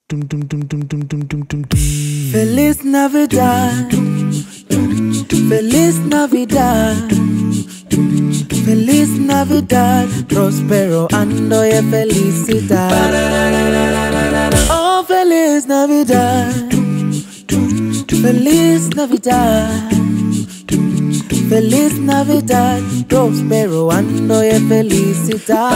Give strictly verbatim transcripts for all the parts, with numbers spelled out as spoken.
Feliz Navidad, Feliz Navidad, Feliz Navidad, prospero ando y felicidad. Oh, Feliz Navidad, Feliz Navidad, Feliz Navidad, prospero ando y felicidad.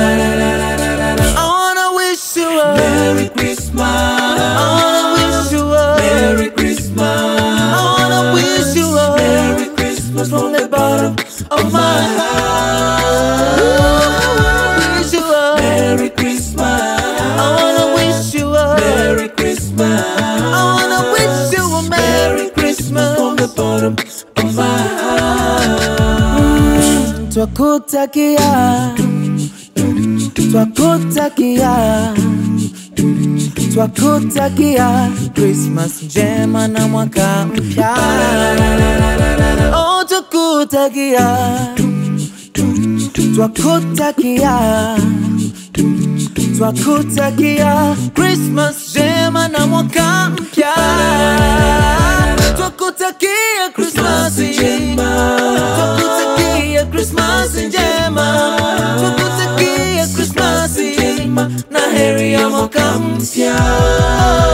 I wanna wish you a Merry Christmas. I wanna wish you a Merry Christmas. I wanna wish you a Merry Christmas from the bottom of my heart. I wanna wish you a Merry Christmas. I wanna wish you a Merry Christmas. I wanna wish you a Merry Christmas from the bottom of my heart. Mm, Twakutakia, twakutakia, twakutakia Christmas njema na mwaka mpya. Oh, twakutakia, twakutakia, twakutakia Christmas njema na mwaka mpya. Twakutakia Christmas njema, twakutakia Christmas njema, twakutakia Christmas njema na heri ya mwaka mpya.